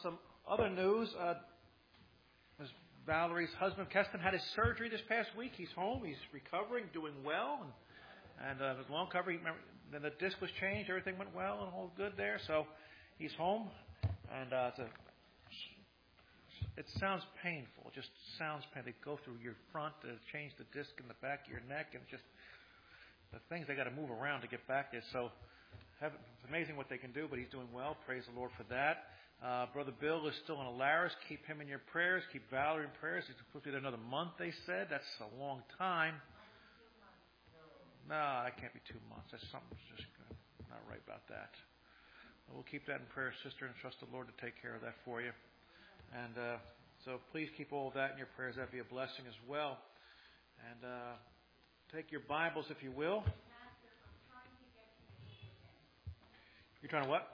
some other news. Ms. Valerie's husband, Keston, had his surgery this past week. He's home. He's recovering, doing well. And it was long recovery. Then the disc was changed. Everything went well and all good there. So he's home. And it sounds painful. It just sounds painful. They go through your front to change the disc in the back of your neck. And just the things they got to move around to get back there. So it's amazing what they can do, but he's doing well. Praise the Lord for that. Brother Bill is still in Alaris. Keep him in your prayers. Keep Valerie in prayers. He's supposed to be there another month, they said. That's a long time. No, that can't be 2 months. That's something just not right about that. We'll keep that in prayer, sister, and trust the Lord to take care of that for you. And so please keep all of that in your prayers. That'd be a blessing as well. And take your Bibles, if you will. You're trying to what?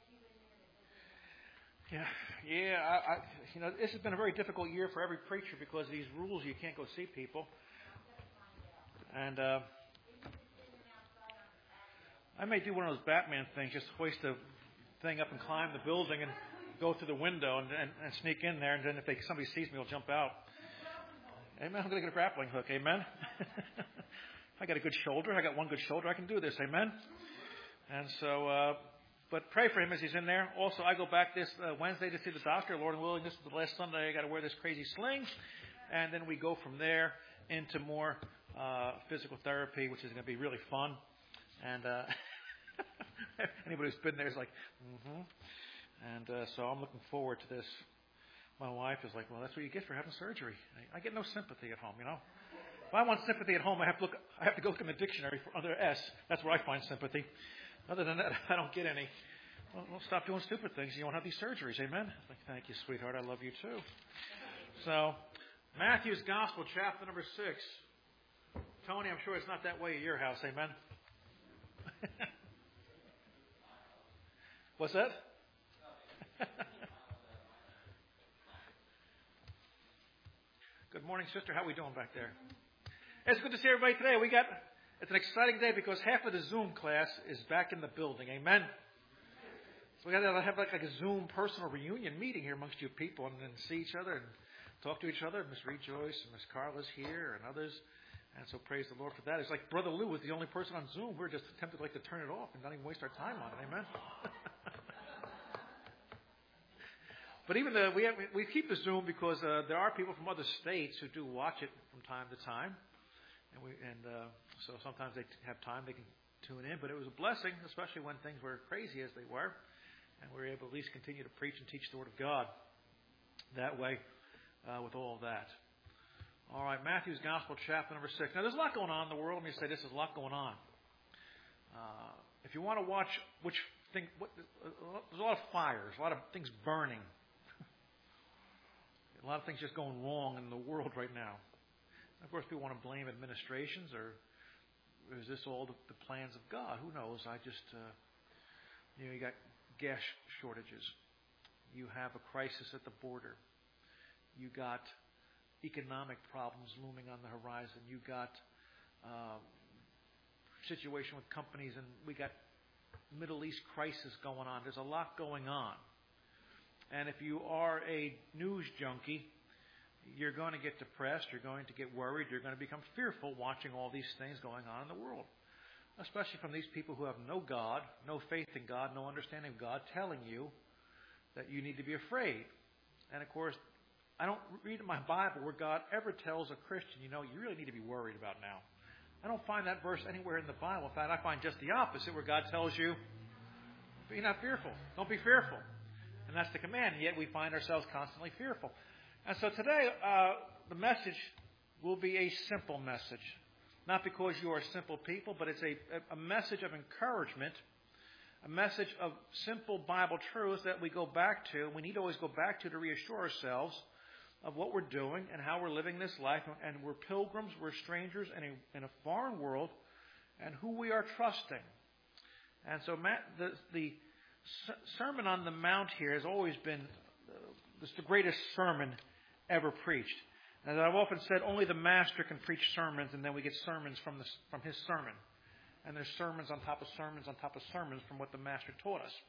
Yeah. This has been a very difficult year for every preacher because of these rules. You can't go see people. And I may do one of those Batman things, just hoist the thing up and climb the building and go through the window and sneak in there. And then if somebody sees me, they'll jump out. Amen. I'm going to get a grappling hook. Amen. I got a good shoulder. I got one good shoulder. I can do this. Amen. And so, but pray for him as he's in there. Also, I go back this Wednesday to see the doctor. Lord willing, this is the last Sunday I got to wear this crazy sling. And then we go from there into more physical therapy, which is going to be really fun. And anybody who's been there is like, mm-hmm. And so I'm looking forward to this. My wife is like, well, that's what you get for having surgery. I get no sympathy at home, If I want sympathy at home, I have to go look in the dictionary for under S. That's where I find sympathy. Other than that, I don't get any. Well, stop doing stupid things. You won't have these surgeries. Amen? Like, thank you, sweetheart. I love you too. So, Matthew's Gospel, chapter number 6. Tony, I'm sure it's not that way at your house. Amen? What's that? Good morning, sister. How are we doing back there? It's good to see everybody today. It's an exciting day because half of the Zoom class is back in the building. Amen. So we got to have like a Zoom personal reunion meeting here amongst you people and then see each other and talk to each other. Miss Rejoice and Miss Carla's here and others. And so praise the Lord for that. It's like Brother Lou was the only person on Zoom. We're just tempted to turn it off and not even waste our time on it. Amen. But even we keep the Zoom because there are people from other states who do watch it from time to time, and so sometimes they have time they can tune in. But it was a blessing, especially when things were crazy as they were, and we were able to at least continue to preach and teach the Word of God that way with all of that. All right, Matthew's Gospel, chapter number 6. Now, there's a lot going on in the world. Let me say this: there's a lot going on. If you want to watch there's a lot of fires, a lot of things burning. A lot of things just going wrong in the world right now. Of course, people want to blame administrations, or is this all the plans of God? Who knows? You got gas shortages. You have a crisis at the border. You got economic problems looming on the horizon. You got situation with companies, and we got Middle East crisis going on. There's a lot going on. And if you are a news junkie, you're going to get depressed, you're going to get worried, you're going to become fearful watching all these things going on in the world. Especially from these people who have no God, no faith in God, no understanding of God, telling you that you need to be afraid. And of course, I don't read in my Bible where God ever tells a Christian, you really need to be worried about now. I don't find that verse anywhere in the Bible. In fact, I find just the opposite, where God tells you, be not fearful. Don't be fearful. And that's the command, and yet we find ourselves constantly fearful. And so today, the message will be a simple message. Not because you are simple people, but it's a message of encouragement, a message of simple Bible truths that we go back to. We need to always go back to reassure ourselves of what we're doing and how we're living this life. And we're pilgrims, we're strangers in a foreign world, and who we are trusting. And so the Sermon on the Mount here has always been the greatest sermon ever preached. As I've often said, only the master can preach sermons, and then we get sermons from his sermon. And there's sermons on top of sermons on top of sermons from what the master taught us.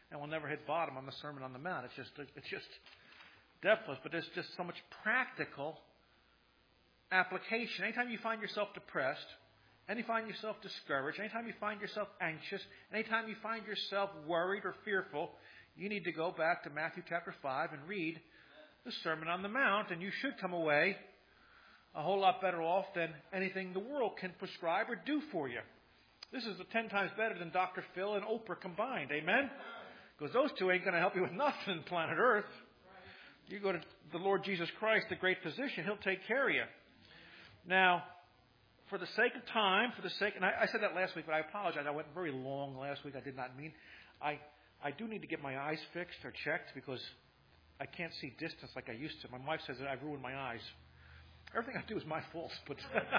and we'll never hit bottom on the Sermon on the Mount. It's just depthless, but there's just so much practical application. Anytime you find yourself depressed, anytime you find yourself discouraged, anytime you find yourself anxious, anytime you find yourself worried or fearful, you need to go back to Matthew chapter 5 and read the Sermon on the Mount, and you should come away a whole lot better off than anything the world can prescribe or do for you. This is 10 times better than Dr. Phil and Oprah combined. Amen? Because those two ain't going to help you with nothing on planet Earth. You go to the Lord Jesus Christ, the great physician. He'll take care of you. Now, for the sake of time, and I said that last week, but I apologize. I went very long last week. I did not mean. I do need to get my eyes fixed or checked because I can't see distance like I used to. My wife says that I've ruined my eyes. Everything I do is my fault, but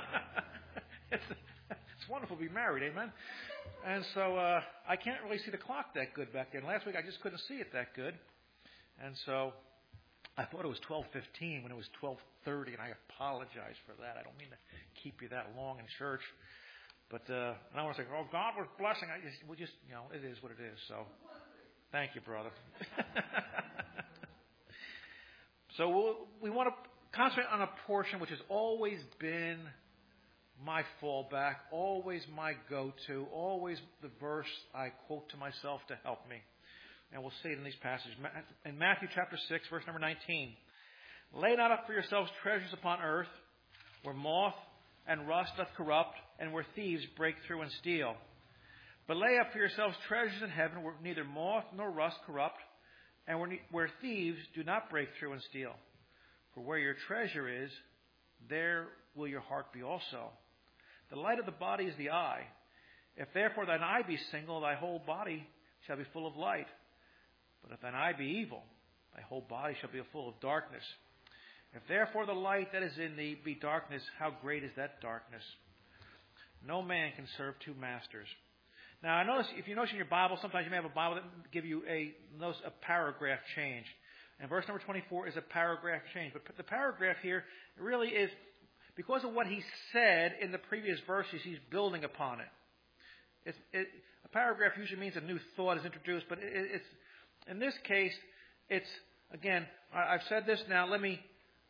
it's wonderful to be married, amen? And so I can't really see the clock that good back then. Last week I just couldn't see it that good. And so I thought it was 12:15 when it was 12:30, and I apologize for that. I don't mean to keep you that long in church. But I don't want to say, oh, God was blessing. It is what it is. So thank you, brother. So we want to concentrate on a portion which has always been my fallback, always my go-to, always the verse I quote to myself to help me. And we'll see it in these passages. In Matthew chapter 6, verse number 19. Lay not up for yourselves treasures upon earth, where moth and rust doth corrupt, and where thieves break through and steal. But lay up for yourselves treasures in heaven, where neither moth nor rust corrupt, and where thieves do not break through and steal. For where your treasure is, there will your heart be also. The light of the body is the eye. If therefore thine eye be single, thy whole body shall be full of light. But if thine eye be evil, thy whole body shall be full of darkness. If therefore the light that is in thee be darkness, how great is that darkness? No man can serve two masters. Now, I notice if you notice in your Bible, sometimes you may have a Bible that give you a paragraph change. And verse number 24 is a paragraph change. But the paragraph here really is, because of what he said in the previous verses, he's building upon it. A paragraph usually means a new thought is introduced, but it's in this case, it's, again, I've said this now, let me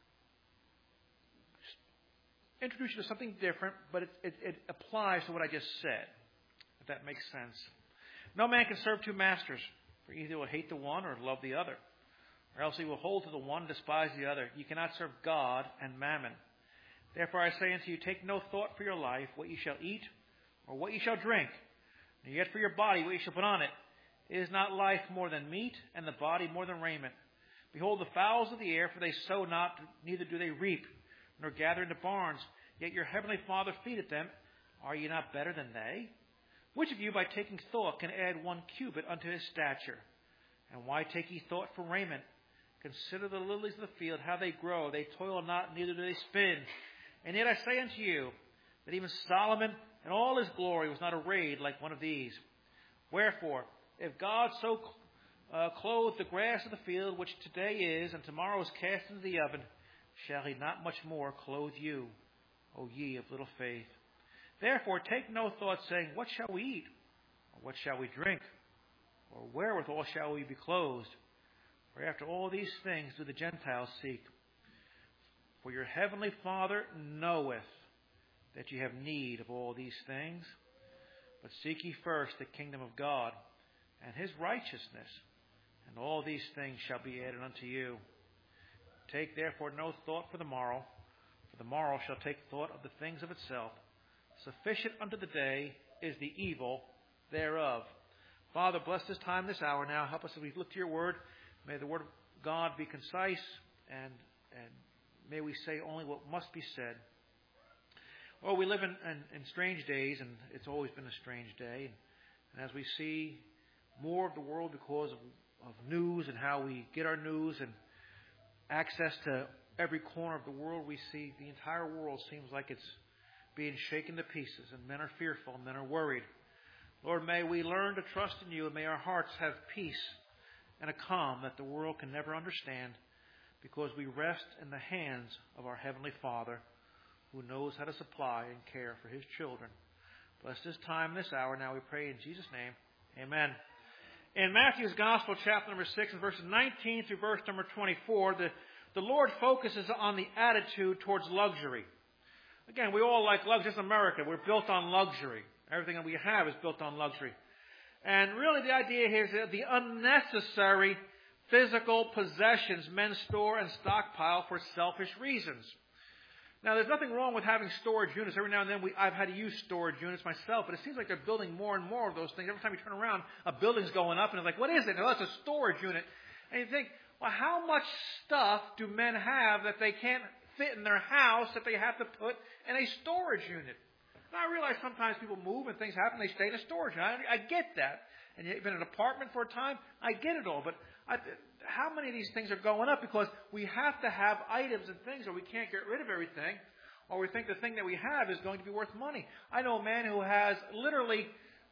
introduce you to something different, but it applies to what I just said, if that makes sense. No man can serve two masters, for either will hate the one or love the other, or else he will hold to the one and despise the other. You cannot serve God and mammon. Therefore I say unto you, take no thought for your life, what ye shall eat, or what ye shall drink, nor yet for your body, what ye shall put on it. Is not life more than meat, and the body more than raiment? Behold the fowls of the air, for they sow not, neither do they reap, nor gather into barns, yet your heavenly Father feedeth them. Are ye not better than they? Which of you by taking thought can add 1 cubit unto his stature? And why take ye thought for raiment? Consider the lilies of the field, how they grow. They toil not, neither do they spin. And yet I say unto you, that even Solomon in all his glory was not arrayed like one of these. Wherefore, if God so clothe the grass of the field, which today is, and tomorrow is cast into the oven, shall he not much more clothe you, O ye of little faith? Therefore take no thought, saying, what shall we eat? Or what shall we drink? Or wherewithal shall we be clothed? For after all these things do the Gentiles seek. For your heavenly Father knoweth that ye have need of all these things. But seek ye first the kingdom of God, and his righteousness, and all these things shall be added unto you. Take therefore no thought for the morrow shall take thought of the things of itself. Sufficient unto the day is the evil thereof. Father, bless this time, this hour now. Help us as we look to your word. May the word of God be concise, and may we say only what must be said. Oh, we live in strange days, and it's always been a strange day. And as we see more of the world because of news and how we get our news and access to every corner of the world, we see the entire world seems like it's being shaken to pieces, and men are fearful, and men are worried. Lord, may we learn to trust in you, and may our hearts have peace and a calm that the world can never understand, because we rest in the hands of our Heavenly Father, who knows how to supply and care for his children. Bless this time, this hour. Now we pray in Jesus' name. Amen. In Matthew's Gospel, chapter number 6, and verses 19 through verse number 24, the Lord focuses on the attitude towards luxury. Again, we all like luxury. It's America. We're built on luxury. Everything that we have is built on luxury. And really the idea here is that the unnecessary physical possessions men store and stockpile for selfish reasons. Now, there's nothing wrong with having storage units. Every now and then I've had to use storage units myself, but it seems like they're building more and more of those things. Every time you turn around, a building's going up, and it's like, what is it? Oh, it's a storage unit. And you think, well, how much stuff do men have that they can't fit in their house that they have to put in a storage unit? Now, I realize sometimes people move and things happen, they stay in a storage unit. I get that. And you've been in an apartment for a time, I get it all. But how many of these things are going up? Because we have to have items and things, or we can't get rid of everything, or we think the thing that we have is going to be worth money. I know a man who has literally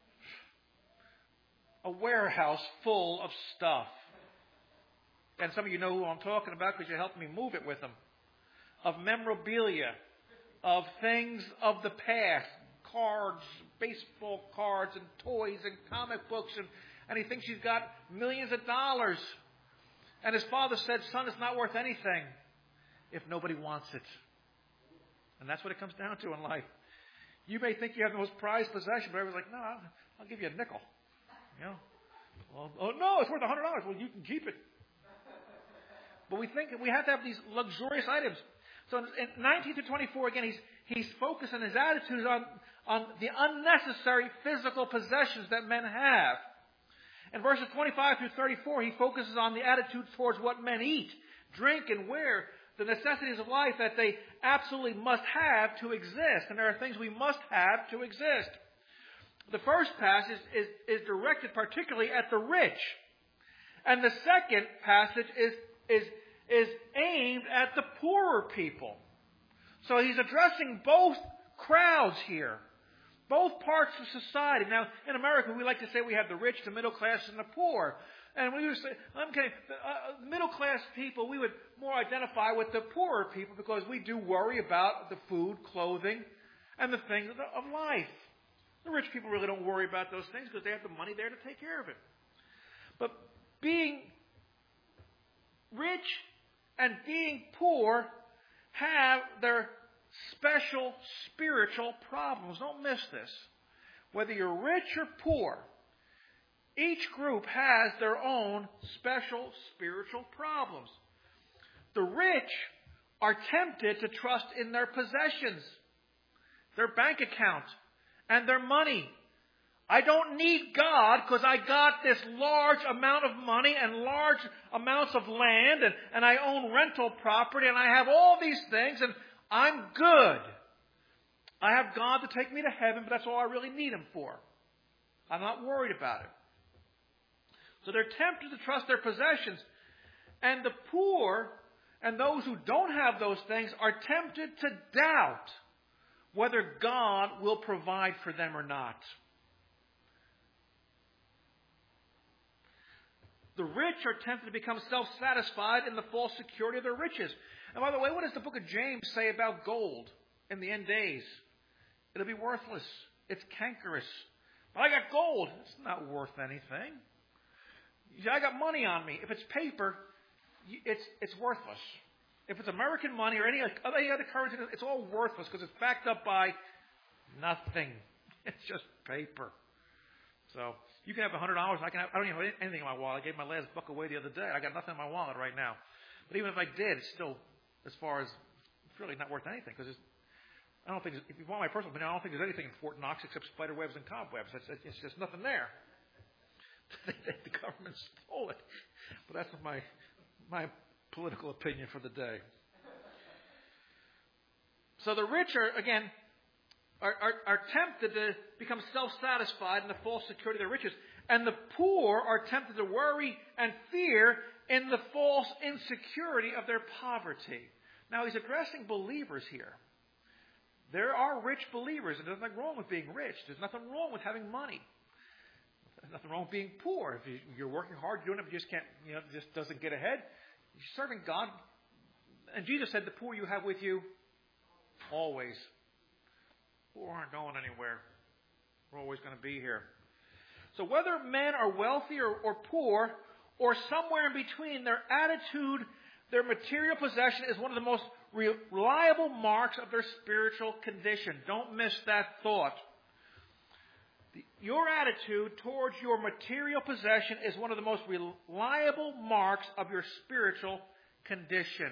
a warehouse full of stuff. And some of you know who I'm talking about because you helped me move it with him. Of memorabilia, of things of the past, cards, baseball cards, and toys, and comic books, and he thinks he's got millions of dollars. And his father said, son, it's not worth anything if nobody wants it. And that's what it comes down to in life. You may think you have the most prized possession, but everyone's like, no, I'll give you a nickel. You know? Well, oh, no, it's worth $100. Well, you can keep it. But we think we have to have these luxurious items. So in 19 to 24, again, he's focusing his attitudes on the unnecessary physical possessions that men have. In verses 25 through 34, he focuses on the attitude towards what men eat, drink, and wear, the necessities of life that they absolutely must have to exist. And there are things we must have to exist. The first passage is directed particularly at the rich. And the second passage is aimed at the poorer people. So he's addressing both crowds here. Both parts of society. Now, in America, we like to say we have the rich, the middle class, and the poor. And we would say, the middle class people, we would more identify with the poorer people because we do worry about the food, clothing, and the things of life. The rich people really don't worry about those things because they have the money there to take care of it. But being rich and being poor have their special spiritual problems. Don't miss this. Whether you're rich or poor, each group has their own special spiritual problems. The rich are tempted to trust in their possessions, their bank account, and their money. I don't need God because I got this large amount of money and large amounts of land and I own rental property and I have all these things and I'm good. I have God to take me to heaven, but that's all I really need Him for. I'm not worried about it. So they're tempted to trust their possessions. And the poor and those who don't have those things are tempted to doubt whether God will provide for them or not. The rich are tempted to become self-satisfied in the false security of their riches. And by the way, what does the book of James say about gold in the end days? It'll be worthless. It's cankerous. But I got gold. It's not worth anything. I got money on me. If it's paper, it's worthless. If it's American money or any other currency, it's all worthless because it's backed up by nothing. It's just paper. So you can have $100. I don't even have anything in my wallet. I gave my last buck away the other day. I got nothing in my wallet right now. But even if I did, it's still, as far as, it's really not worth anything because I don't think, if you want my personal opinion, I don't think there's anything in Fort Knox except spider webs and cobwebs. It's just nothing there. The government stole it. But that's my political opinion for the day. So the rich are, again, are tempted to become self-satisfied in the false security of their riches. And the poor are tempted to worry and fear in the false insecurity of their poverty. Now, he's addressing believers here. There are rich believers, and there's nothing wrong with being rich. There's nothing wrong with having money. There's nothing wrong with being poor. If you're working hard, doing it, you just can't, just doesn't get ahead. You're serving God. And Jesus said, the poor you have with you always. Poor aren't going anywhere. We're always going to be here. So whether men are wealthy or poor, or somewhere in between, their attitude, their material possession is one of the most reliable marks of their spiritual condition. Don't miss that thought. Your attitude towards your material possession is one of the most reliable marks of your spiritual condition.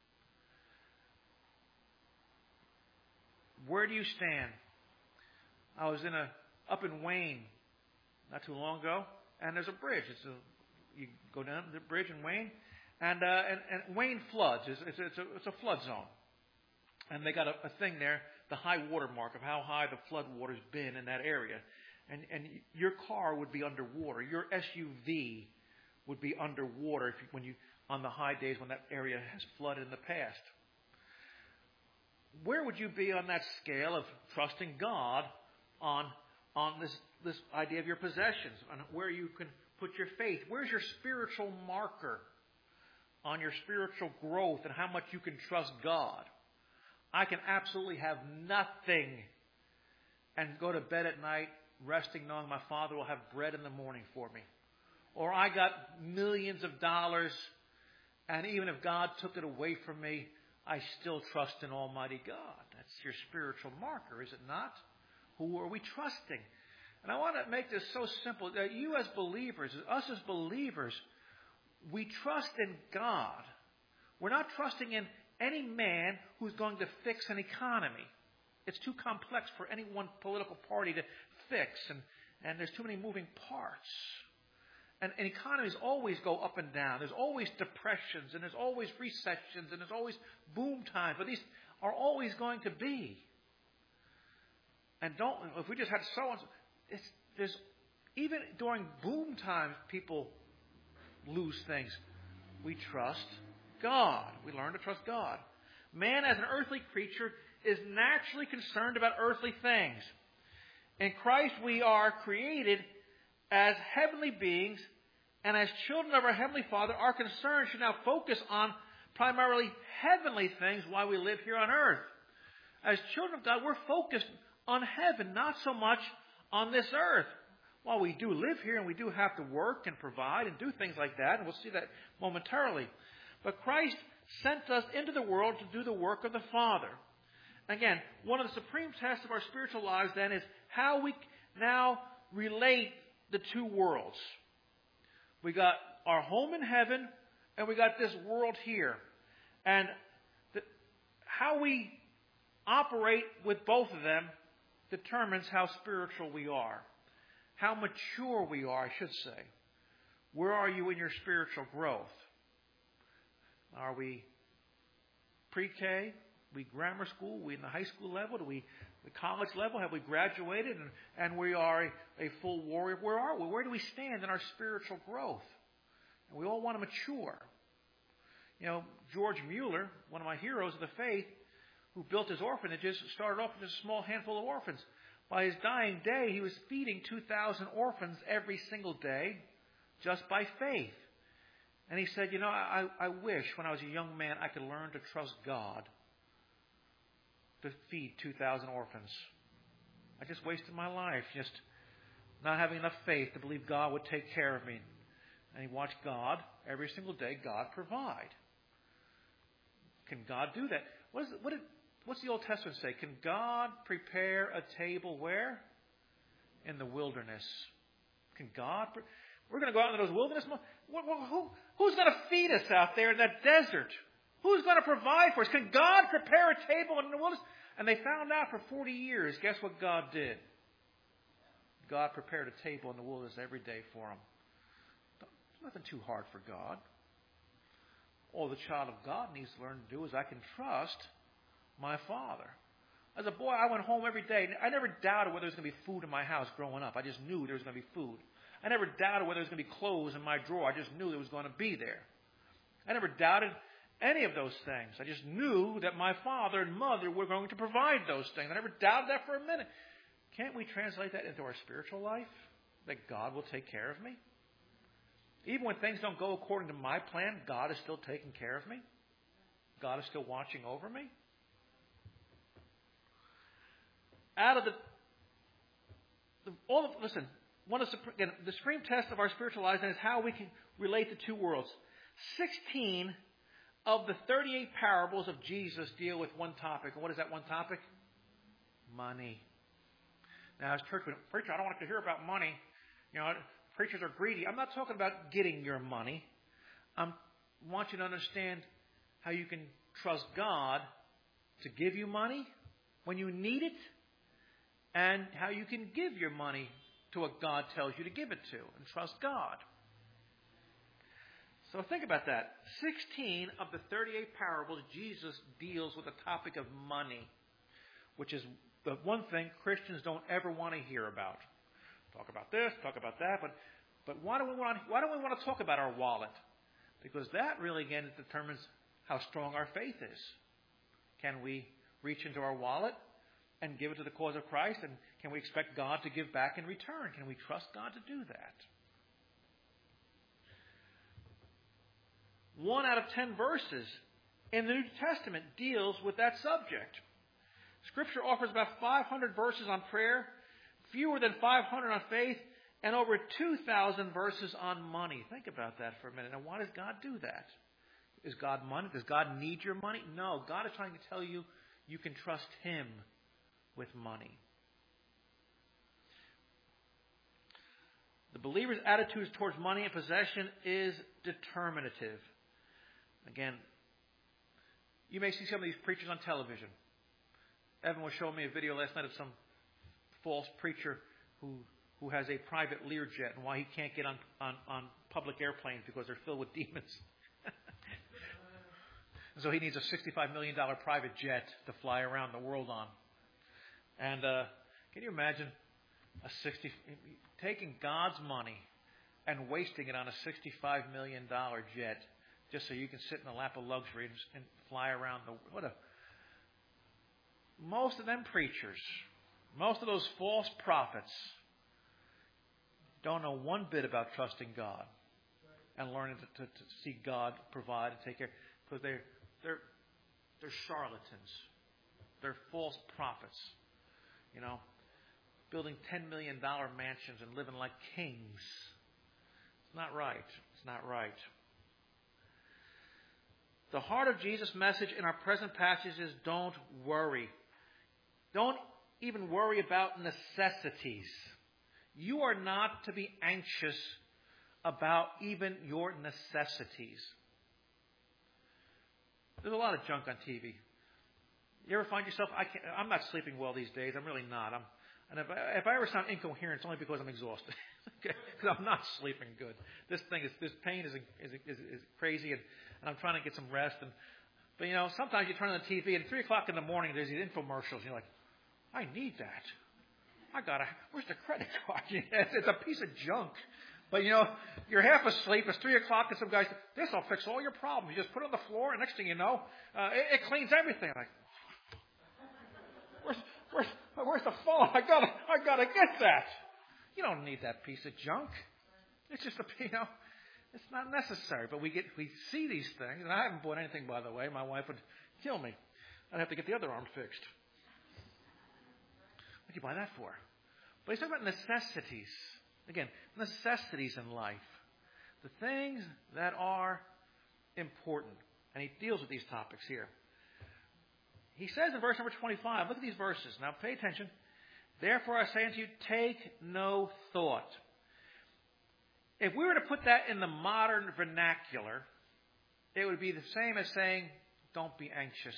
Where do you stand? I was up in Wayne not too long ago, and there's a bridge. You go down the bridge in Wayne, and Wayne floods. It's a flood zone, and they got a thing there, the high water mark of how high the flood water's been in that area, and your car would be underwater. Your SUV would be underwater on the high days when that area has flooded in the past. Where would you be on that scale of trusting God on this idea of your possessions, on where you can put your faith? Where's your spiritual marker on your spiritual growth and how much you can trust God? I can absolutely have nothing and go to bed at night resting knowing my Father will have bread in the morning for me. Or I got millions of dollars, and even if God took it away from me, I still trust in Almighty God. That's your spiritual marker, is it not? Who are we trusting? And I want to make this so simple that you as believers, us as believers, we trust in God. We're not trusting in any man who's going to fix an economy. It's too complex for any one political party to fix, and there's too many moving parts. And economies always go up and down. There's always depressions, and there's always recessions, and there's always boom times. But these are always going to be. And if we just had there's even during boom times, people lose things. We trust God. We learn to trust God. Man, as an earthly creature, is naturally concerned about earthly things. In Christ, we are created as heavenly beings, and as children of our Heavenly Father, our concern should now focus on primarily heavenly things while we live here on earth. As children of God, we're focused on heaven, not so much on this earth. While we do live here and we do have to work and provide and do things like that, and we'll see that momentarily. But Christ sent us into the world to do the work of the Father. Again, one of the supreme tests of our spiritual lives then is how we now relate the two worlds. We got our home in heaven, and we got this world here. And how we operate with both of them determines how spiritual we are. How mature we are, I should say. Where are you in your spiritual growth? Are we pre-K? We grammar school? We in the high school level? The college level? Have we graduated and we are a full warrior? Where are we? Where do we stand in our spiritual growth? And we all want to mature. George Mueller, one of my heroes of the faith, who built his orphanages, started off with just a small handful of orphans. By his dying day, he was feeding 2,000 orphans every single day just by faith. And he said, I wish when I was a young man I could learn to trust God to feed 2,000 orphans. I just wasted my life just not having enough faith to believe God would take care of me. And he watched God, every single day, God provide. Can God do that? What's the Old Testament say? Can God prepare a table where? In the wilderness. Can God? We're going to go out into those wilderness. Who's going to feed us out there in that desert? Who's going to provide for us? Can God prepare a table in the wilderness? And they found out for 40 years. Guess what God did? God prepared a table in the wilderness every day for them. There's nothing too hard for God. All the child of God needs to learn to do is I can trust my Father. As a boy, I went home every day. I never doubted whether there was going to be food in my house growing up. I just knew there was going to be food. I never doubted whether there was going to be clothes in my drawer. I just knew there was going to be there. I never doubted any of those things. I just knew that my father and mother were going to provide those things. I never doubted that for a minute. Can't we translate that into our spiritual life? That God will take care of me? Even when things don't go according to my plan, God is still taking care of me? God is still watching over me? Listen, the supreme test of our spiritual lives is how we can relate the two worlds. 16 of the 38 parables of Jesus deal with one topic. And what is that one topic? Money. Now, as church, preacher, I don't want to hear about money. You know, preachers are greedy. I'm not talking about getting your money. I want you to understand how you can trust God to give you money when you need it, and how you can give your money to what God tells you to give it to, and trust God. So think about that. 16 of the 38 parables, Jesus deals with the topic of money, which is the one thing Christians don't ever want to hear about. Talk about this, talk about that, but why don't we want to talk about our wallet? Because that really, again, determines how strong our faith is. Can we reach into our wallet and give it to the cause of Christ? And can we expect God to give back in return? Can we trust God to do that? 1 out of 10 verses in the New Testament deals with that subject. Scripture offers about 500 verses on prayer, fewer than 500 on faith, and over 2,000 verses on money. Think about that for a minute. Now, why does God do that? Is God money? Does God need your money? No. God is trying to tell you you can trust Him with money. The believer's attitude towards money and possession is determinative. Again, you may see some of these preachers on television. Evan was showing me a video last night of some false preacher who has a private Learjet and why he can't get on public airplanes because they're filled with demons. So he needs a $65 million private jet to fly around the world on. And can you imagine taking God's money and wasting it on a $65 million jet just so you can sit in the lap of luxury and fly around the world? Most of them preachers, most of those false prophets don't know one bit about trusting God and learning to see God provide and take care. Because they're charlatans. They're false prophets. You know, building $10 million mansions and living like kings. It's not right. It's not right. The heart of Jesus' message in our present passage is don't worry. Don't even worry about necessities. You are not to be anxious about even your necessities. There's a lot of junk on TV. You ever find yourself, I'm not sleeping well these days. I'm really not. And if I ever sound incoherent, it's only because I'm exhausted. Because I'm not sleeping good. This pain is crazy, and I'm trying to get some rest. But you know, sometimes you turn on the TV, and at 3 o'clock in the morning, there's these infomercials. And you're like, I need that. Where's the credit card? It's a piece of junk. But you know, you're half asleep. It's 3 o'clock, and some guy says, this will fix all your problems. You just put it on the floor, and next thing you know, it cleans everything. I'm like, where's the phone? I gotta get that. You don't need that piece of junk. It's just it's not necessary. But we see these things, and I haven't bought anything, by the way. My wife would kill me. I'd have to get the other arm fixed. What do you buy that for? But he's talking about necessities. Again, necessities in life. The things that are important. And he deals with these topics here. He says in verse number 25, look at these verses. Now pay attention. Therefore I say unto you, take no thought. If we were to put that in the modern vernacular, it would be the same as saying, don't be anxious.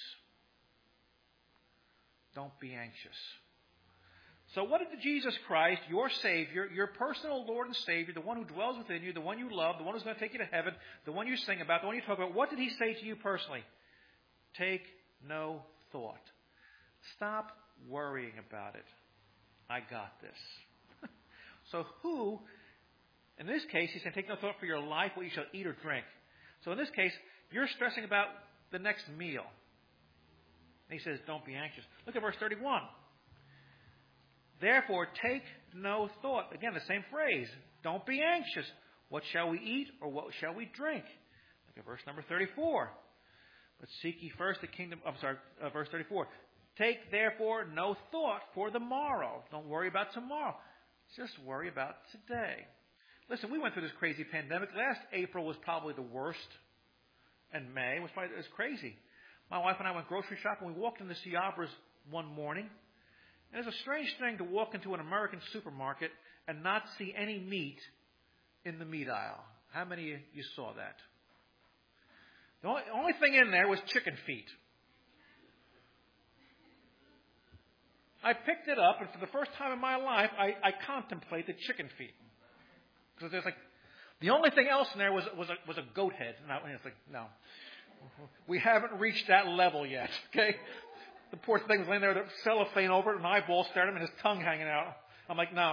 Don't be anxious. So what did Jesus Christ, your Savior, your personal Lord and Savior, the one who dwells within you, the one you love, the one who's going to take you to heaven, the one you sing about, the one you talk about, what did he say to you personally? Take no thought. Stop worrying about it. I got this. So who, in this case, he said, take no thought for your life, what you shall eat or drink. So in this case, you're stressing about the next meal. And he says, don't be anxious. Look at verse 31. Therefore, take no thought. Again, the same phrase. Don't be anxious. What shall we eat or what shall we drink? Look at verse number 34. But seek ye first the kingdom. Verse 34. Take therefore no thought for the morrow. Don't worry about tomorrow. Just worry about today. Listen, we went through this crazy pandemic. Last April was probably the worst, and May was crazy. My wife and I went grocery shopping. We walked into Ciabra's one morning, and it's a strange thing to walk into an American supermarket and not see any meat in the meat aisle. How many of you saw that? The only thing in there was chicken feet. I picked it up, and for the first time in my life, I contemplated chicken feet. Because there's the only thing else in there was a goat head. And it's like, no. We haven't reached that level yet, okay? The poor thing was laying there with cellophane over it, an eyeball staring at him, and his tongue hanging out. I'm like, no.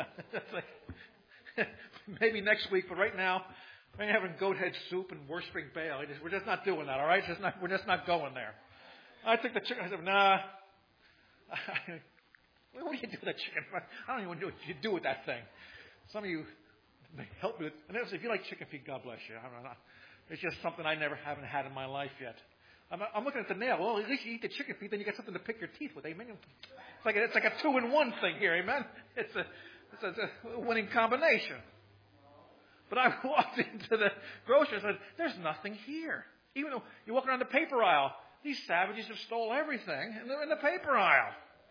Maybe next week, but right now, we're having goat head soup and worshiping Baal. We're just not doing that, all right? We're just not going there. I took the chicken. I said, nah. What do you do with that chicken? I don't even know what you do with that thing. Some of you may help me with. And if you like chicken feet, God bless you. I don't know. It's just something I haven't had in my life yet. I'm looking at the nail. Well, at least you eat the chicken feet, then you get something to pick your teeth with. Amen. It's like a 2-in-1 thing here. Amen. It's a winning combination. But I walked into the grocery and said, "There's nothing here." Even though you walk around the paper aisle, these savages have stole everything, and they're in the paper aisle.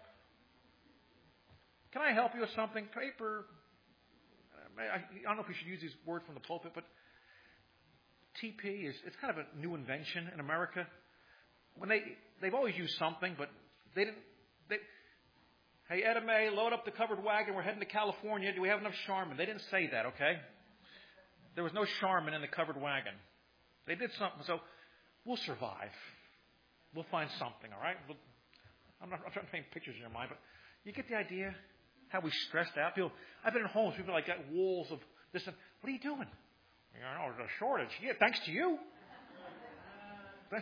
Can I help you with something? Paper. I don't know if we should use these words from the pulpit, but TP it's kind of a new invention in America. When they've always used something, but they didn't. Hey, Etta May, load up the covered wagon. We're heading to California. Do we have enough Charmin? They didn't say that, okay? There was no Charmin in the covered wagon. They did something, so we'll survive. We'll find something, all right? I'm trying to paint pictures in your mind, but you get the idea? How we stressed out. I've been in homes. People got walls of this. And what are you doing? There's a shortage. Yeah, thanks to you. Yes.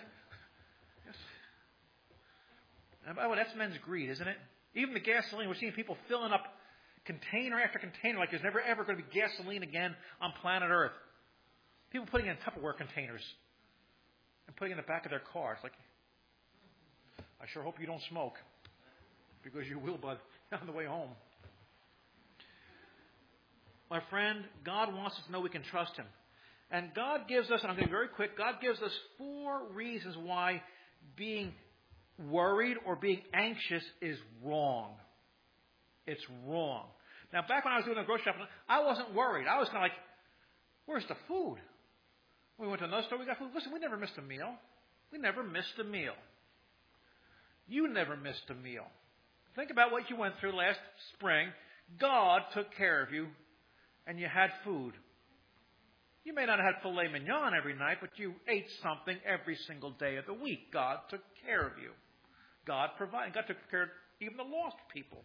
And by the way, that's men's greed, isn't it? Even the gasoline, we're seeing people filling up container after container like there's never ever going to be gasoline again on planet Earth. People putting it in Tupperware containers and putting it in the back of their cars. Like, I sure hope you don't smoke, because you will on the way home. My friend, God wants us to know we can trust Him. And God gives us, and I'm going to be very quick, God gives us 4 reasons why being worried or being anxious is wrong. It's wrong. Now, back when I was doing the grocery shopping, I wasn't worried. I was kind of like, where's the food? We went to another store, we got food. Listen, we never missed a meal. We never missed a meal. You never missed a meal. Think about what you went through last spring. God took care of you, and you had food. You may not have had filet mignon every night, but you ate something every single day of the week. God took care of you. God provided. God took care of even the lost people.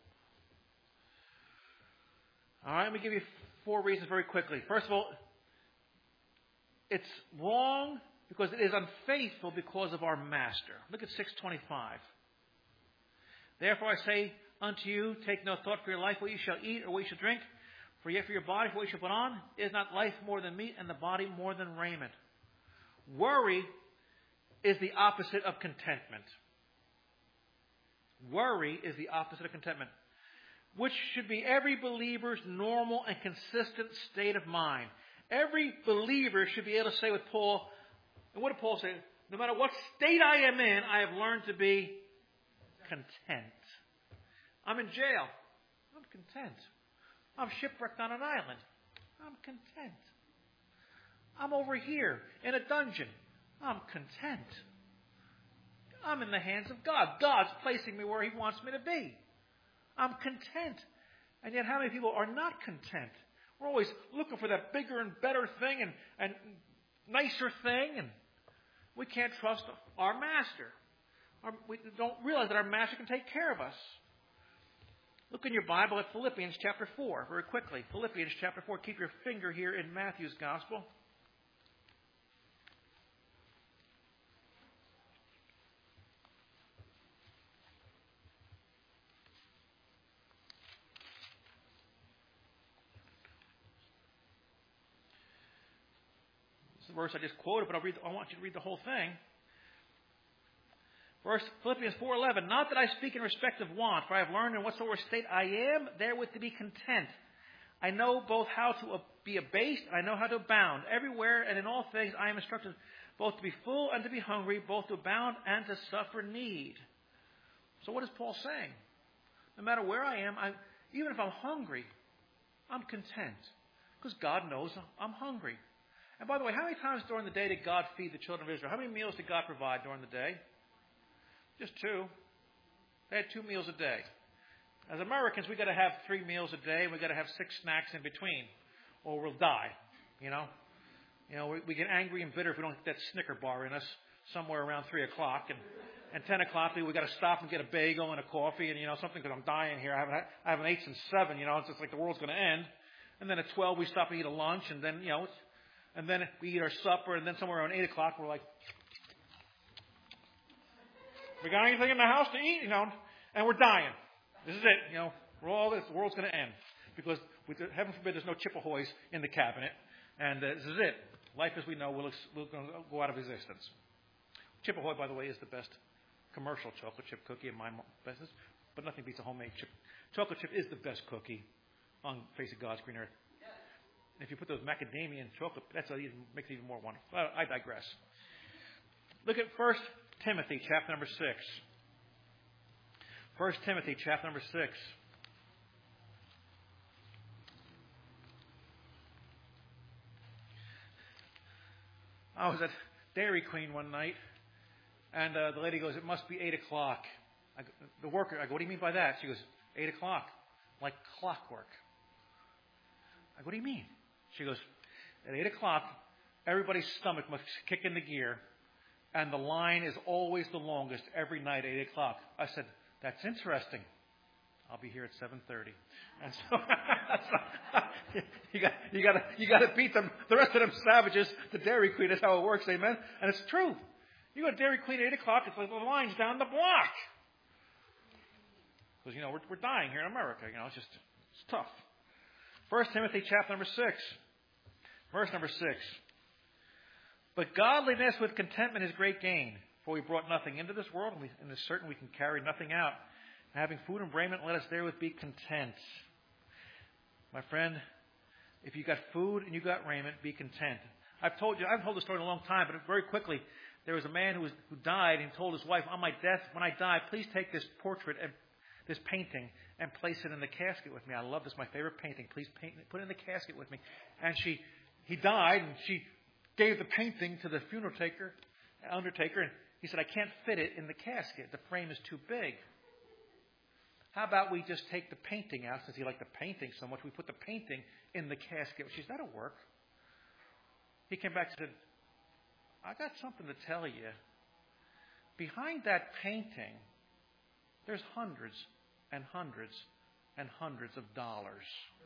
All right, let me give you 4 reasons very quickly. First of all, it's wrong because it is unfaithful because of our master. Look at 6:25. Therefore I say unto you, take no thought for your life, what you shall eat or what you shall drink. For yet for your body, for what you shall put on, is not life more than meat, and the body more than raiment. Worry is the opposite of contentment. Worry is the opposite of contentment, which should be every believer's normal and consistent state of mind. Every believer should be able to say with Paul, and what did Paul say? No matter what state I am in, I have learned to be content. I'm in jail. I'm content. I'm shipwrecked on an island. I'm content. I'm over here in a dungeon. I'm content. I'm in the hands of God. God's placing me where He wants me to be. I'm content. And yet how many people are not content? We're always looking for that bigger and better thing and nicer thing. And we can't trust our master. We don't realize that our master can take care of us. Look in your Bible at Philippians chapter 4, very quickly. Philippians chapter 4. Keep your finger here in Matthew's Gospel. This is the verse I just quoted, but I want you to read the whole thing. Philippians 4:11, not that I speak in respect of want, for I have learned in whatsoever state I am, therewith to be content. I know both how to be abased, and I know how to abound. Everywhere and in all things I am instructed both to be full and to be hungry, both to abound and to suffer need. So what is Paul saying? No matter where I am, even if I'm hungry, I'm content. Because God knows I'm hungry. And by the way, how many times during the day did God feed the children of Israel? How many meals did God provide during the day? Just 2. They had 2 meals a day. As Americans, we've got to have 3 meals a day. We've got to have 6 snacks in between, or we'll die. We get angry and bitter if we don't get that Snicker bar in us somewhere around 3 o'clock. And 10 o'clock, we've got to stop and get a bagel and a coffee and, something because I'm dying here. I haven't ate since 7, it's just like the world's going to end. And then at 12, we stop and eat a lunch. And then, and then we eat our supper. And then somewhere around 8 o'clock, we're like, we got anything in the house to eat? And we're dying. This is it. The world's going to end. Because, heaven forbid, there's no Chip Ahoys in the cabinet. And this is it. Life as we know will go out of existence. Chip Ahoy, by the way, is the best commercial chocolate chip cookie in my business. But nothing beats a homemade chip. Chocolate chip is the best cookie on the face of God's green earth. And if you put those macadamia in chocolate, makes it even more wonderful. I digress. Look at 1 Timothy chapter number 6. 1 Timothy chapter number 6. I was at Dairy Queen one night, and the lady goes, it must be 8 o'clock. I go, what do you mean by that? She goes, 8 o'clock, like clockwork. I go, what do you mean? She goes, at 8 o'clock, everybody's stomach must kick into gear, and the line is always the longest every night at 8 o'clock. I said, that's interesting. I'll be here at 7:30. And so you got to beat them, the rest of them savages to Dairy Queen. That's how it works, amen? And it's true. You go to Dairy Queen at 8 o'clock, it's like the line's down the block. Because, we're dying here in America. It's tough. 1 Timothy chapter number 6. Verse number 6. But godliness with contentment is great gain. For we brought nothing into this world, and it is certain we can carry nothing out. And having food and raiment, let us therewith be content. My friend, if you got food and you got raiment, be content. I've told the story in a long time, but very quickly, there was a man who died and told his wife, on my death, when I die, please take this portrait and this painting and place it in the casket with me. I love this, my favorite painting. Please put it in the casket with me. And he died, and she gave the painting to the undertaker, and he said, I can't fit it in the casket. The frame is too big. How about we just take the painting out, since he liked the painting so much, we put the painting in the casket. She said, that'll work. He came back and said, I got something to tell you. Behind that painting, there's hundreds and hundreds and hundreds of dollars.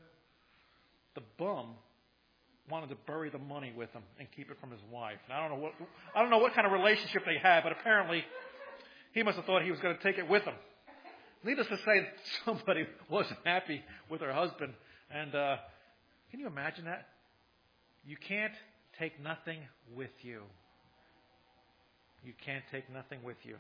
The bum wanted to bury the money with him and keep it from his wife. And I don't know what kind of relationship they had, but apparently he must have thought he was going to take it with him. Needless to say, somebody wasn't happy with her husband. And can you imagine that? You can't take nothing with you. You can't take nothing with you.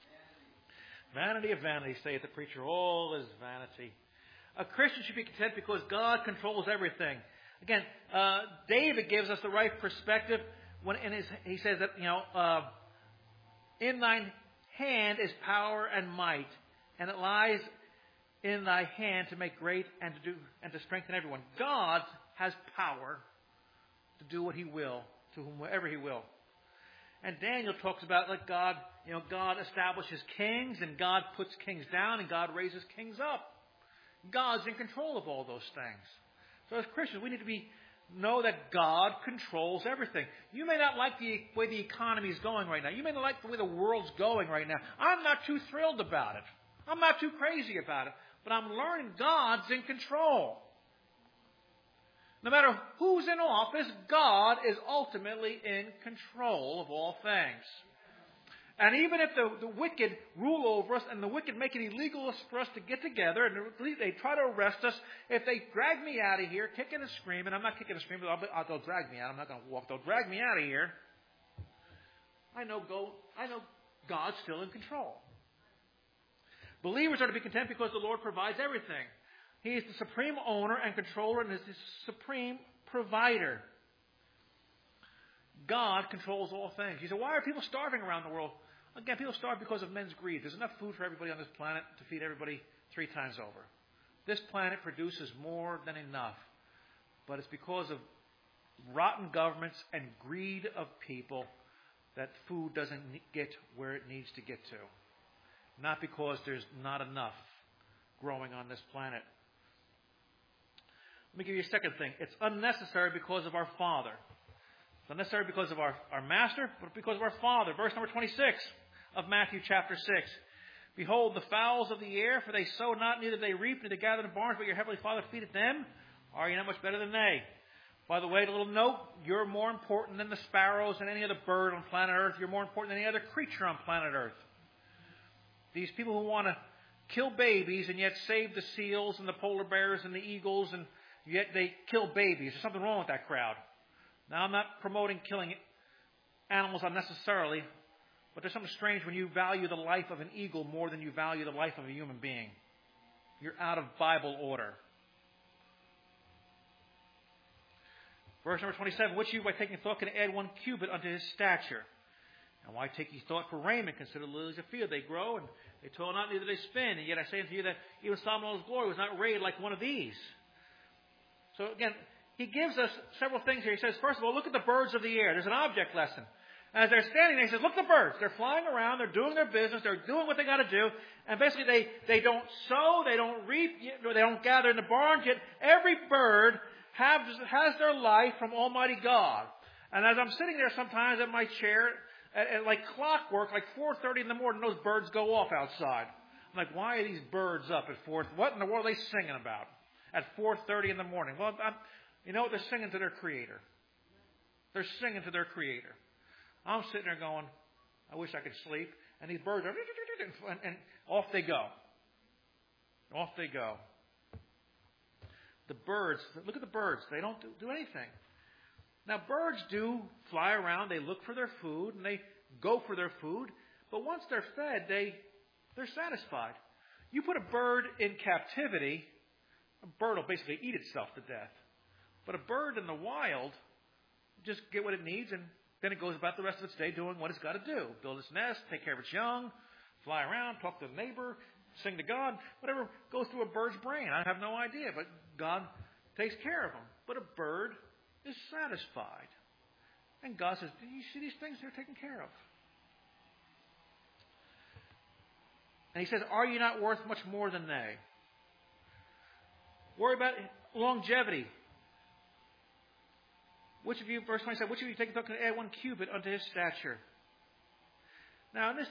Vanity of vanity, saith the preacher. All is vanity. A Christian should be content because God controls everything. Again, David gives us the right perspective when he says that, in thine hand is power and might, and it lies in thy hand to make great and to strengthen everyone. God has power to do what he will, to whomever he will. And Daniel talks about that God establishes kings, and God puts kings down, and God raises kings up. God's in control of all those things. So as Christians, we need to know that God controls everything. You may not like the way the economy is going right now. You may not like the way the world's going right now. I'm not too thrilled about it. I'm not too crazy about it. But I'm learning God's in control. No matter who's in office, God is ultimately in control of all things. And even if the wicked rule over us and the wicked make it illegal for us to get together and they try to arrest us, if they drag me out of here, kicking and screaming, I'm not kicking and screaming, they'll drag me out. I'm not going to walk. They'll drag me out of here. I know God's still in control. Believers are to be content because the Lord provides everything. He is the supreme owner and controller and is the supreme provider. God controls all things. You say, why are people starving around the world? Again, people starve because of men's greed. There's enough food for everybody on this planet to feed everybody 3 times over. This planet produces more than enough. But it's because of rotten governments and greed of people that food doesn't get where it needs to get to. Not because there's not enough growing on this planet. Let me give you a second thing. It's unnecessary because of our Father. It's unnecessary because of our Master, but because of our Father. Verse number 26 of Matthew chapter 6. Behold, the fowls of the air, for they sow not, neither they reap, neither gather in barns, but your heavenly Father feedeth them. Are you not much better than they? By the way, a little note, you're more important than the sparrows and any other bird on planet Earth. You're more important than any other creature on planet Earth. These people who want to kill babies and yet save the seals and the polar bears and the eagles, and yet they kill babies. There's something wrong with that crowd. Now, I'm not promoting killing animals unnecessarily, but there's something strange when you value the life of an eagle more than you value the life of a human being. You're out of Bible order. Verse number 27, which of you by taking thought can add 1 cubit unto his stature? And why take ye thought for raiment? Consider the lilies of the field. They grow, and they toil not, neither they spin. And yet I say unto you that even Solomon in his glory was not arrayed like one of these. So again, he gives us several things here. He says, first of all, look at the birds of the air. There's an object lesson. As they're standing there, he says, look at the birds. They're flying around. They're doing their business. They're doing what they got to do. And basically, they don't sow. They don't reap. They don't gather in the barns. Yet every bird has their life from Almighty God. And as I'm sitting there sometimes at my chair, at like clockwork, like 4:30 in the morning, those birds go off outside. I'm like, why are these birds up at 4? What in the world are they singing about at 4:30 in the morning? Well, you know what? They're singing to their Creator. They're singing to their Creator. I'm sitting there going, I wish I could sleep. And these birds are, and off they go. Off they go. The birds, look at the birds. They don't do anything. Now, birds do fly around. They look for their food, and they go for their food. But once they're fed, they're satisfied. You put a bird in captivity, a bird will basically eat itself to death. But a bird in the wild just get what it needs, and then it goes about the rest of its day doing what it's got to do. Build its nest, take care of its young, fly around, talk to the neighbor, sing to God, whatever goes through a bird's brain. I have no idea, but God takes care of them. But a bird is satisfied. And God says, do you see these things? They're taken care of. And he says, are you not worth much more than they? Worry about longevity. Which of you, verse 27, which of you take thought can add 1 cubit unto his stature? Now, in this,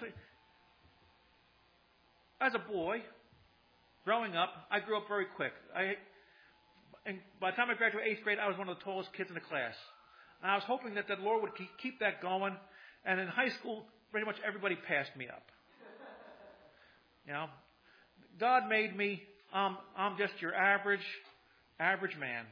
as a boy, growing up, I grew up very quick. And by the time I graduated 8th grade, I was one of the tallest kids in the class. And I was hoping that the Lord would keep that going. And in high school, pretty much everybody passed me up. You know, God made me, I'm just your average man.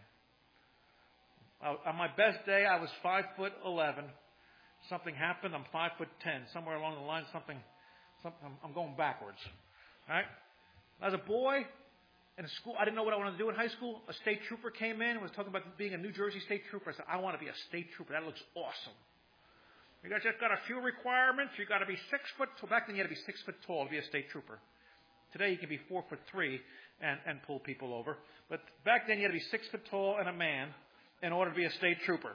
On my best day, I was 5'11". Something happened. I'm 5'10". Somewhere along the line, something. I'm going backwards. All right. As a boy in school, I didn't know what I wanted to do in high school. A state trooper came in and was talking about being a New Jersey state trooper. I said, I want to be a state trooper. That looks awesome. You guys just got a few requirements. You got to be 6 foot tall. Back then, you had to be 6 foot tall to be a state trooper. Today, you can be 4'3" and pull people over. But back then, you had to be 6 foot tall and a man in order to be a state trooper.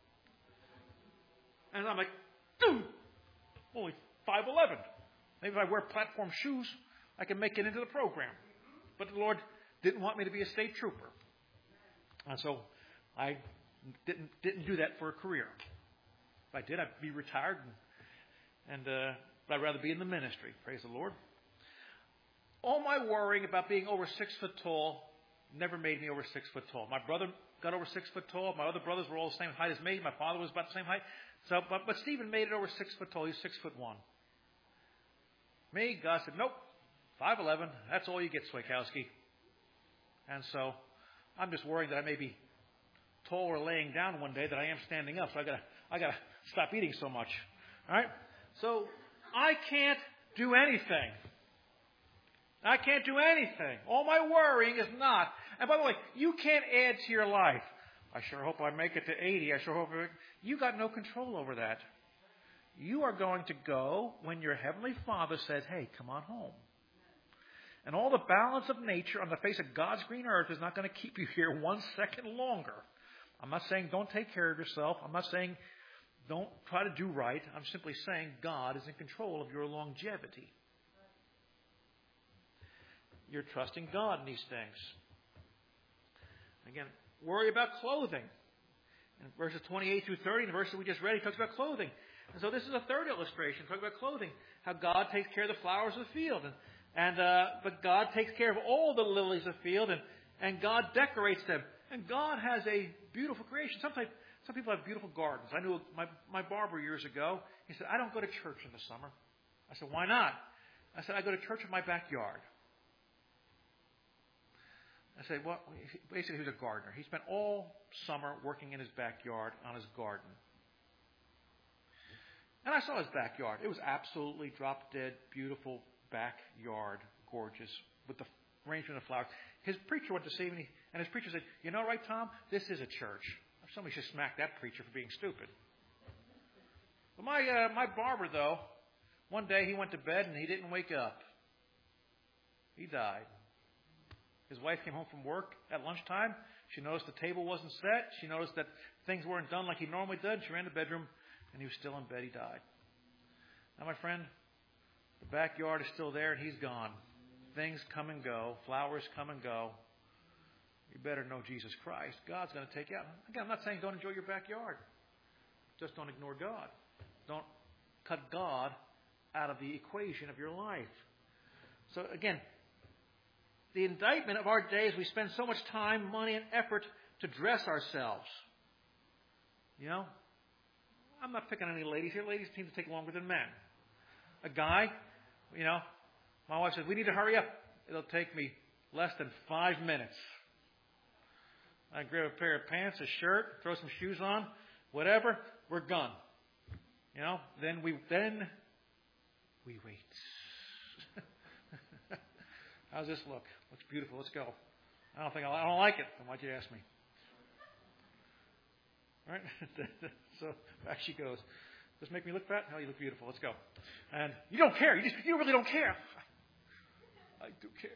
And I'm like, dude, only 5'11". Maybe if I wear platform shoes, I can make it into the program. But the Lord didn't want me to be a state trooper. And so I didn't do that for a career. If I did, I'd be retired, but I'd rather be in the ministry. Praise the Lord. All my worrying about being over 6 foot tall never made me over 6 foot tall. My brother got over 6 foot tall. My other brothers were all the same height as me. My father was about the same height. So, but Stephen made it over 6 foot tall. He's 6'1". Me, God said, nope, 5'11". That's all you get, Swakowski. And so I'm just worrying that I may be taller laying down one day than I am standing up. So I gotta stop eating so much. All right. So I can't do anything. I can't do anything. All my worrying is not. And by the way, you can't add to your life. I sure hope I make it to 80. I sure hope you got no control over that. You are going to go when your Heavenly Father says, hey, come on home. And all the balance of nature on the face of God's green earth is not going to keep you here 1 second longer. I'm not saying don't take care of yourself. I'm not saying don't try to do right. I'm simply saying God is in control of your longevity. You're trusting God in these things. Again, worry about clothing. In verses 28 through 30, in the verses we just read, he talks about clothing. And so this is a third illustration, talking about clothing, how God takes care of the flowers of the field. But God takes care of all the lilies of the field, and God decorates them. And God has a beautiful creation. Some people have beautiful gardens. I knew my barber years ago. He said, I don't go to church in the summer. I said, why not? I said, I go to church in my backyard. I said, well, basically he was a gardener. He spent all summer working in his backyard on his garden. And I saw his backyard. It was absolutely drop-dead, beautiful backyard, gorgeous, with the arrangement of flowers. His preacher went to see me, and his preacher said, you know, right, Tom, this is a church. Somebody should smack that preacher for being stupid. But my barber, though, one day he went to bed and he didn't wake up. He died. His wife came home from work at lunchtime. She noticed the table wasn't set. She noticed that things weren't done like he normally did. She ran to the bedroom, and he was still in bed. He died. Now, my friend, the backyard is still there, and he's gone. Things come and go. Flowers come and go. You better know Jesus Christ. God's going to take you out. Again, I'm not saying don't enjoy your backyard. Just don't ignore God. Don't cut God out of the equation of your life. So, again, the indictment of our day is we spend so much time, money, and effort to dress ourselves. You know? I'm not picking on any ladies here. Ladies seem to take longer than men. A guy, you know, my wife says, we need to hurry up. It'll take me less than 5 minutes. I grab a pair of pants, a shirt, throw some shoes on, whatever, we're gone. You know, then we wait. How's this look? Looks beautiful. Let's go. I don't like it. Then why'd you ask me? Right? So back she goes. Does this make me look fat? No, you look beautiful. Let's go. And you don't care. You really don't care. I do care.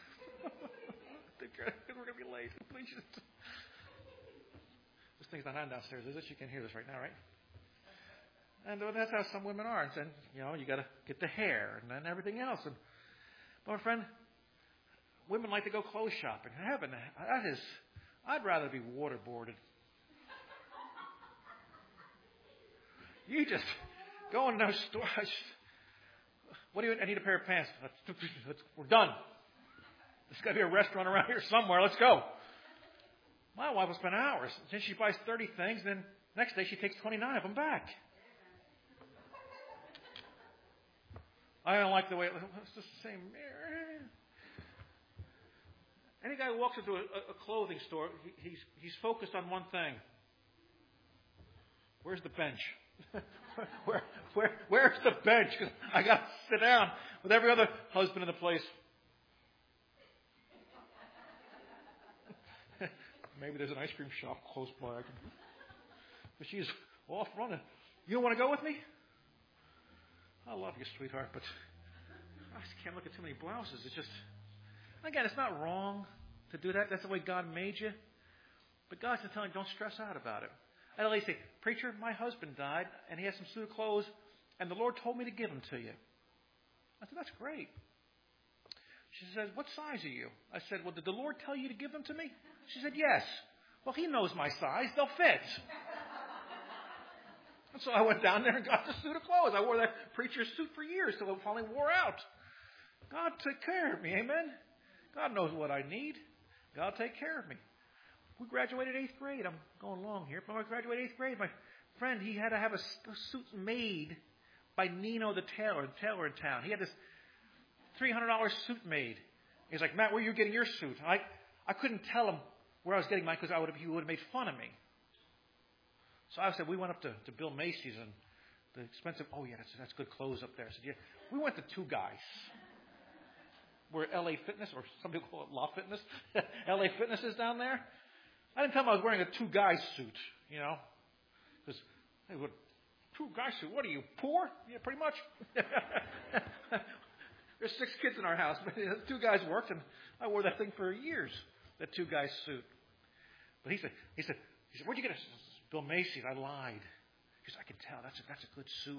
We're going to be late. Please just. This thing's not on downstairs, is it? You can hear this right now, right? And that's how some women are. And then, you know, you got to get the hair and then everything else. But my friend, women like to go clothes shopping. Heaven, I'd rather be waterboarded. You just go in those stores. What do you? I need a pair of pants. We're done. There's got to be a restaurant around here somewhere. Let's go. My wife will spend hours. Then she buys 30 things, then next day she takes 29 of them back. I don't like the way it's just the same. Any guy who walks into a clothing store, he's focused on one thing. Where's the bench? Where's the bench? Because I got to sit down with every other husband in the place. Maybe there's an ice cream shop close by. But she's off running. You don't want to go with me? I love you, sweetheart, but I just can't look at too many blouses. It's just, again, it's not wrong to do that. That's the way God made you. But God's just telling you, don't stress out about it. I always say, preacher, my husband died, and he has some suit of clothes, and the Lord told me to give them to you. I said, that's great. She says, what size are you? I said, well, did the Lord tell you to give them to me? She said, yes. Well, he knows my size. They'll fit. And so I went down there and got the suit of clothes. I wore that preacher's suit for years till it finally wore out. God took care of me. Amen? God knows what I need. God take care of me. We graduated 8th grade. I'm going long here. But when I graduated 8th grade, my friend, he had to have a suit made by Nino the tailor in town. He had this $300 suit made. He's like, Matt, where are you getting your suit? I couldn't tell him where I was getting mine because he would have made fun of me. So I said, we went up to Bill Macy's and the expensive, oh yeah, that's good clothes up there. I said, yeah. We went to Two Guys. Where LA Fitness, or some people call it La Fitness. LA Fitness is down there. I didn't tell them I was wearing a Two Guys suit, Because they would, Two Guys suit, what are you, poor? Yeah, pretty much. There's 6 kids in our house. But 2 guys worked, and I wore that thing for years, that Two Guys suit. But he said, where'd you get it? Bill Macy's. I lied. He said, I can tell. That's a good suit.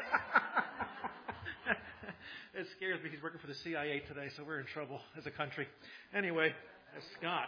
It scares me. He's working for the CIA today, so we're in trouble as a country. Anyway, that's Scott.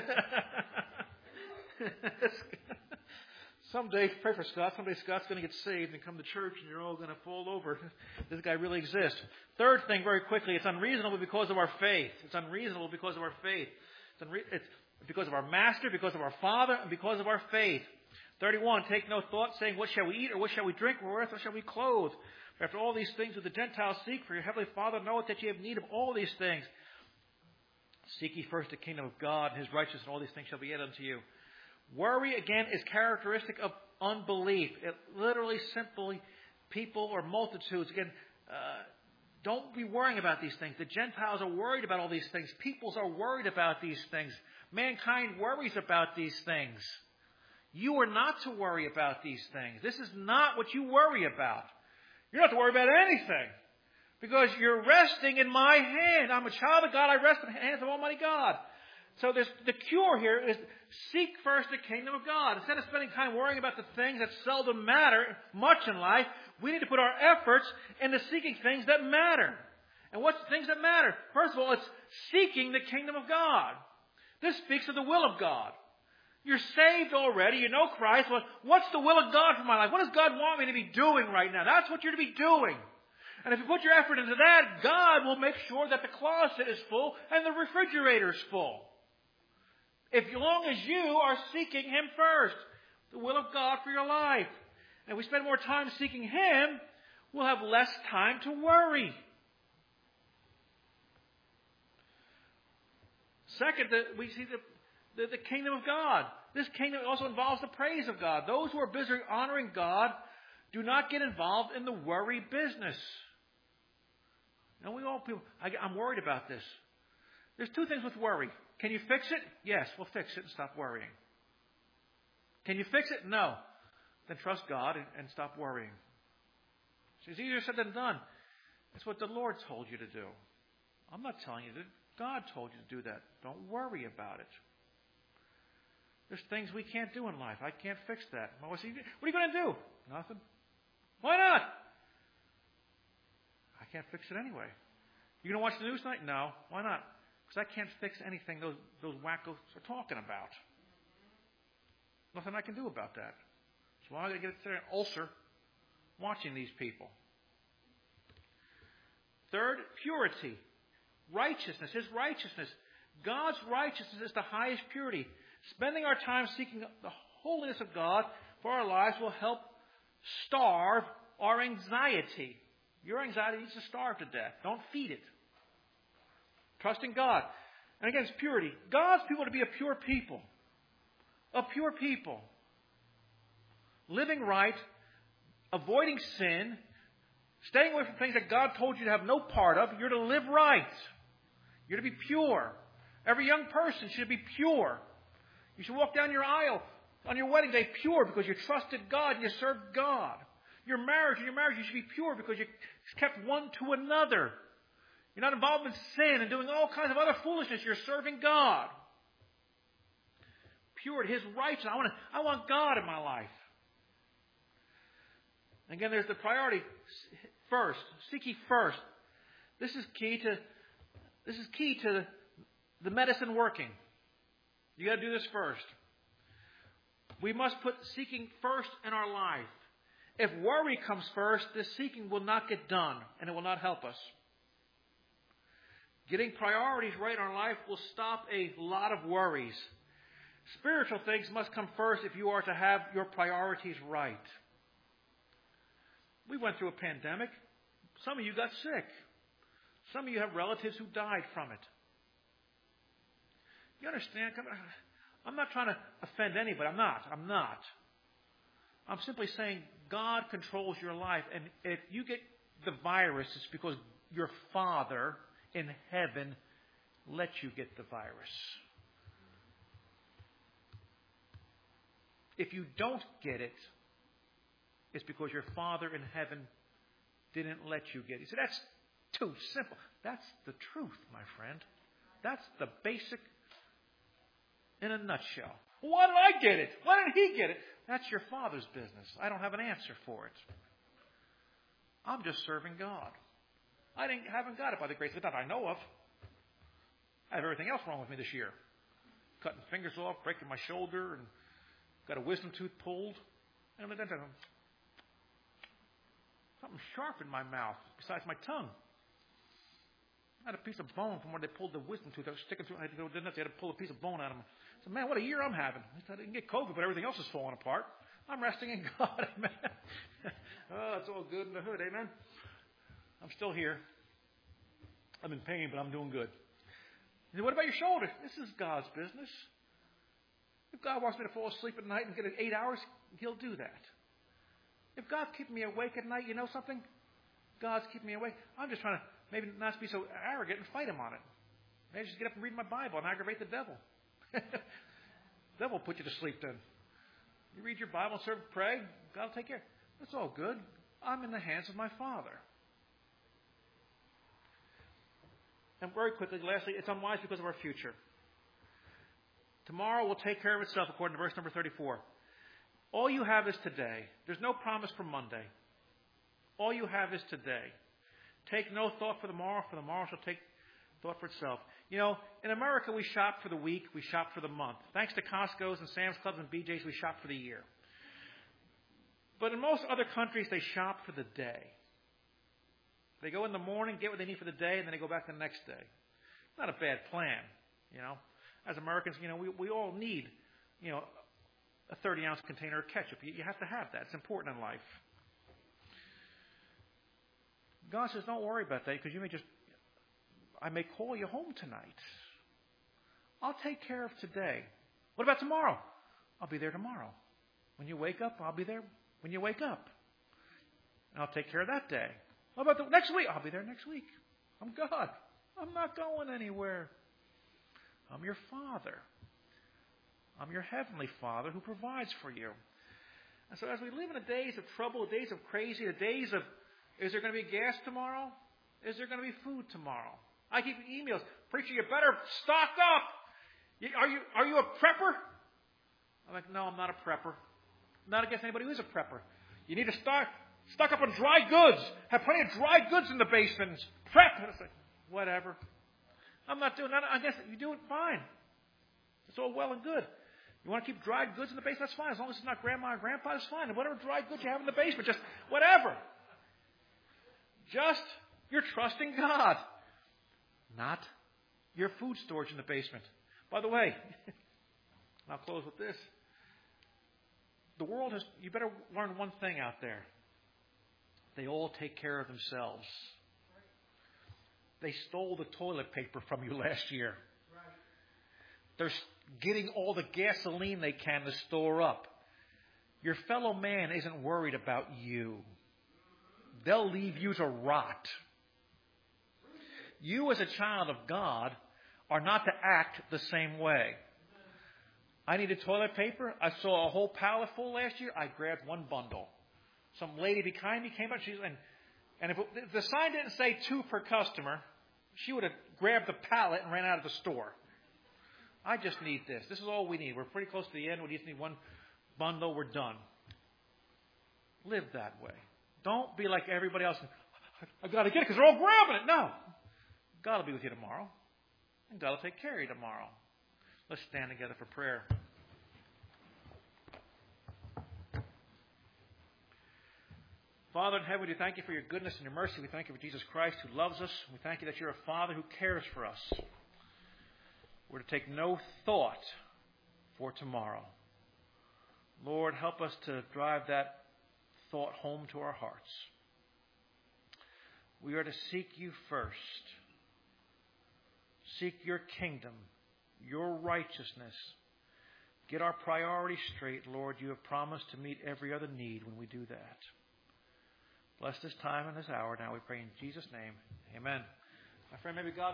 Someday, pray for Scott. Someday Scott's going to get saved and come to church, and you're all going to fall over. This guy really exists. Third thing, very quickly, it's unreasonable because of our faith. It's unreasonable because of our faith. It's because of our Master, because of our Father, and because of our faith. 31, take no thought, saying, what shall we eat, or what shall we drink, or wherewith shall we clothe? For after all these things do the Gentiles seek, for your heavenly Father knoweth that ye have need of all these things. Seek ye first the kingdom of God, and his righteousness, and all these things shall be added unto you. Worry, again, is characteristic of unbelief. It literally, simply, people or multitudes, again, don't be worrying about these things. The Gentiles are worried about all these things. Peoples are worried about these things. Mankind worries about these things. You are not to worry about these things. This is not what you worry about. You're not to worry about anything. Because you're resting in my hand. I'm a child of God. I rest in the hands of Almighty God. So the cure here is seek first the kingdom of God. Instead of spending time worrying about the things that seldom matter much in life, we need to put our efforts into seeking things that matter. And what's the things that matter? First of all, it's seeking the kingdom of God. This speaks of the will of God. You're saved already. You know Christ. Well, what's the will of God for my life? What does God want me to be doing right now? That's what you're to be doing. And if you put your effort into that, God will make sure that the closet is full and the refrigerator is full. As long as you are seeking Him first, the will of God for your life. And if we spend more time seeking Him, we'll have less time to worry. Second, we see the kingdom of God. This kingdom also involves the praise of God. Those who are busy honoring God do not get involved in the worry business. Now, I'm worried about this. There's 2 things with worry. Can you fix it? Yes, we'll fix it and stop worrying. Can you fix it? No. Then trust God and stop worrying. It's easier said than done. It's what the Lord told you to do. I'm not telling you that. God told you to do that. Don't worry about it. There's things we can't do in life. I can't fix that. What are you going to do? Nothing. Why not? I can't fix it anyway. You going to watch the news tonight? No. Why not? Because I can't fix anything those wackos are talking about. Nothing I can do about that. So I'm going to get an ulcer watching these people. Third, purity. Righteousness. His righteousness. God's righteousness is the highest purity. Spending our time seeking the holiness of God for our lives will help starve our anxiety. Your anxiety needs to starve to death. Don't feed it. Trust in God. And again, it's purity. God's people are to be a pure people. A pure people. Living right. Avoiding sin. Staying away from things that God told you to have no part of. You're to live right. You're to be pure. Every young person should be pure. You should walk down your aisle on your wedding day pure because you trusted God and you served God. In your marriage, you should be pure because you kept one to another. You're not involved in sin and doing all kinds of other foolishness. You're serving God. Purity, His righteousness. I want God in my life. Again, there's the priority first. Seek ye first. This is key to the medicine working. You got to do this first. We must put seeking first in our life. If worry comes first, this seeking will not get done, and it will not help us. Getting priorities right in our life will stop a lot of worries. Spiritual things must come first if you are to have your priorities right. We went through a pandemic. Some of you got sick. Some of you have relatives who died from it. You understand? I'm not trying to offend anybody. I'm not. I'm simply saying God controls your life. And if you get the virus, it's because your Father in heaven let you get the virus. If you don't get it, it's because your Father in heaven didn't let you get it. So that's too simple. That's the truth, my friend. That's the basic in a nutshell. Why did I get it? Why didn't he get it? That's your Father's business. I don't have an answer for it. I'm just serving God. I haven't got it by the grace of God I know of. I have everything else wrong with me this year. Cutting fingers off, breaking my shoulder, and got a wisdom tooth pulled. And something sharp in my mouth besides my tongue. I had a piece of bone from where they pulled the wisdom tooth. I was sticking through. They had to pull a piece of bone out of me. I said, man, what a year I'm having. I didn't get COVID, but everything else is falling apart. I'm resting in God. Amen. Oh, it's all good in the hood. Amen. I'm still here. I'm in pain, but I'm doing good. He said, what about your shoulder? This is God's business. If God wants me to fall asleep at night and get 8 hours, He'll do that. If God's keeping me awake at night, you know something? God's keeping me awake. I'm just trying to maybe not be so arrogant and fight Him on it. Maybe just get up and read my Bible and aggravate the devil. The devil will put you to sleep then. You read your Bible and serve, pray, God will take care. That's all good. I'm in the hands of my Father. And very quickly, lastly, it's unwise because of our future. Tomorrow will take care of itself, according to verse number 34. All you have is today. There's no promise for Monday. All you have is today. Take no thought for the morrow shall take thought for itself. You know, in America, we shop for the week, we shop for the month. Thanks to Costco's and Sam's Clubs and BJ's, we shop for the year. But in most other countries, they shop for the day. They go in the morning, get what they need for the day, and then they go back the next day. Not a bad plan, you know. As Americans, you know, we all need, you know, a 30-ounce container of ketchup. You have to have that. It's important in life. God says, don't worry about that because I may call you home tonight. I'll take care of today. What about tomorrow? I'll be there tomorrow. When you wake up, I'll be there when you wake up. And I'll take care of that day. What about the next week? I'll be there next week. I'm God. I'm not going anywhere. I'm your Father. I'm your Heavenly Father who provides for you. And so as we live in the days of trouble, the days of crazy, the days of, is there going to be gas tomorrow? Is there going to be food tomorrow? I keep emails. Preacher, you better stock up. Are you a prepper? I'm like, no, I'm not a prepper. I'm not against anybody who's a prepper. You need to stock up on dry goods. Have plenty of dry goods in the basement. Prep. And it's like, whatever. I'm not doing that. I guess you do it fine. It's all well and good. You want to keep dried goods in the basement? That's fine. As long as it's not grandma and grandpa, it's fine. And whatever dried goods you have in the basement, just whatever. Just you're trusting God, not your food storage in the basement. By the way, I'll close with this. The world has, you better learn one thing out there. They all take care of themselves. They stole the toilet paper from you last year. They're getting all the gasoline they can to store up. Your fellow man isn't worried about you. They'll leave you to rot. You as a child of God are not to act the same way. I needed toilet paper. I saw a whole pallet full last year. I grabbed one bundle. Some lady behind me came up. And if the sign didn't say 2 per customer, she would have grabbed the pallet and ran out of the store. I just need this. This is all we need. We're pretty close to the end. We just need one bundle. We're done. Live that way. Don't be like everybody else. I've got to get it because they're all grabbing it. No. God will be with you tomorrow. And God will take care of you tomorrow. Let's stand together for prayer. Father in heaven, we thank you for your goodness and your mercy. We thank you for Jesus Christ who loves us. We thank you that you're a Father who cares for us. We're to take no thought for tomorrow. Lord, help us to drive that thought home to our hearts. We are to seek you first. Seek your kingdom, your righteousness. get our priorities straight, Lord. You have promised to meet every other need when we do that. Bless this time and this hour. Now we pray in Jesus' name. Amen. My friend, maybe God